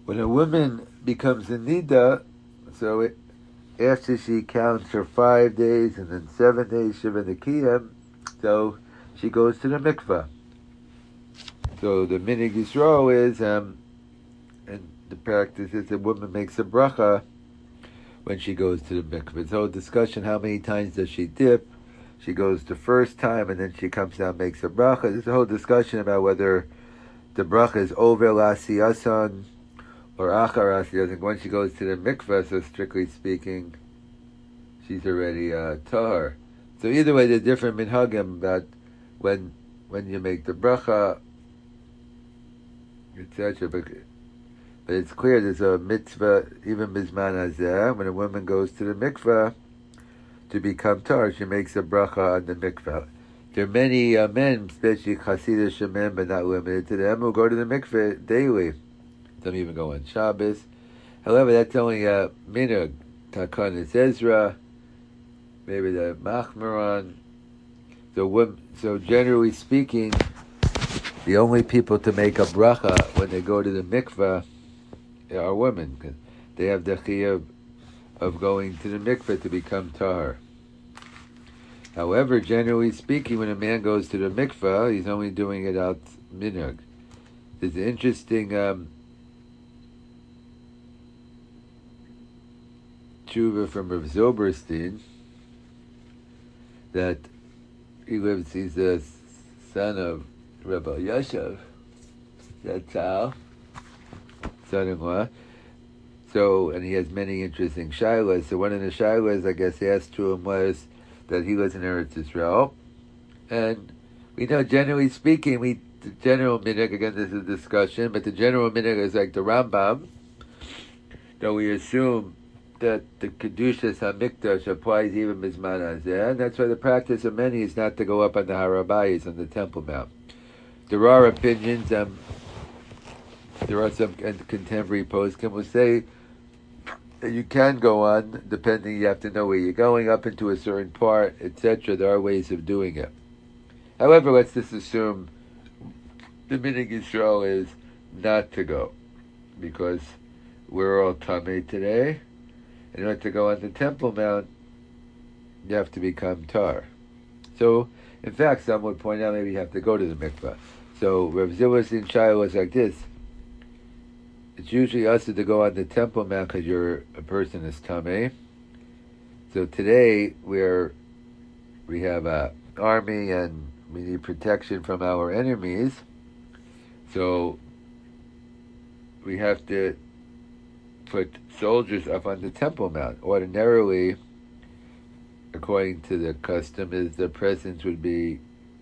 When a woman becomes a nida, after she counts her 5 days and then 7 days Shiva Nikiyah, so she goes to the mikveh. So the minig Yisrael is, and the practice is, a woman makes a bracha when she goes to the mikveh. So discussion, how many times does she dip? She goes the first time and then she comes down and makes a bracha. There's a whole discussion about whether the bracha is over l'asiyasan or achar asiyasan. When she goes to the mikveh, so strictly speaking, she's already tahar. So either way, there's different minhagim about when you make the bracha, etc. But it's clear there's a mitzvah, even bizman hazeh, when a woman goes to the mikveh to become tahar, she makes a bracha on the mikveh. There are many men, especially Hasidish men, but not limited to them, who go to the mikveh daily. Some even go on Shabbos. However, that's only a minhag. Takanas Ezra, maybe the Machmaran. So generally speaking, the only people to make a bracha when they go to the mikveh are women, because they have the chiyuv of going to the mikveh to become tahar. However, generally speaking, when a man goes to the mikveh, he's only doing it out minhag. There's an interesting tshuva from Rav Zilberstein that he's the son of Rabbi Yashav, that's how, son-in-law. So, and he has many interesting shilas. So one of the shilas, I guess, asked to him was that he was in Eretz Yisrael. And we know, generally speaking, the general minhag, again, this is a discussion, but the general minhag is like the Rambam, though we assume that the Kedushas HaMikdash applies even Bizman Hazeh, and that's why the practice of many is not to go up on the Har HaBayis, on the Temple Mount. There are opinions, there are some contemporary poskim will say that you can go on, depending, you have to know where you're going, up into a certain part, etc. There are ways of doing it. However, let's just assume the minig Yisrael is not to go, because we're all tamei today. In order to go on the Temple Mount, you have to become tar. So, in fact, some would point out maybe you have to go to the mikveh. So, Rav Zilberstein Shai was like this. It's usually us to go on the Temple Mount because a person is tamei. So today we have an army and we need protection from our enemies. So we have to put soldiers up on the Temple Mount. Ordinarily, according to the custom, is the presence would be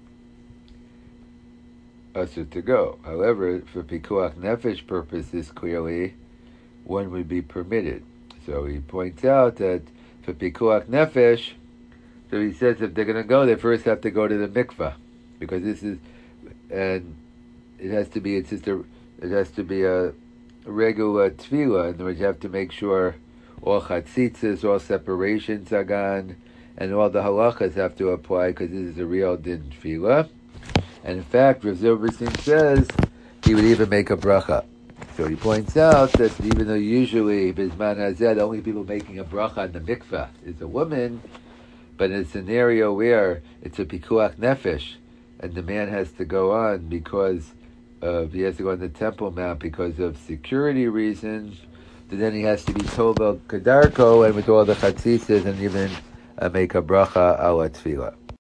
usher to go. However, for pikuach nefesh purposes, clearly, one would be permitted. So he points out that for pikuach nefesh, so he says if they're going to go, they first have to go to the mikveh, because this is, and it has to be a regular tefillah. In other words, you have to make sure all chatzitzas, all separations are gone, and all the halachas have to apply, because this is a real din tefillah. And in fact, Rav Zilberstein says he would even make a bracha. So he points out that even though usually Bizman Hazeh, the only people making a bracha on the mikveh is a woman, but in a scenario where it's a pikuach nefesh, and the man has to go on he has to go on the Temple Mount because of security reasons, then he has to be told about Kedarko and with all the chatzitzas and even make a bracha ala tefillah.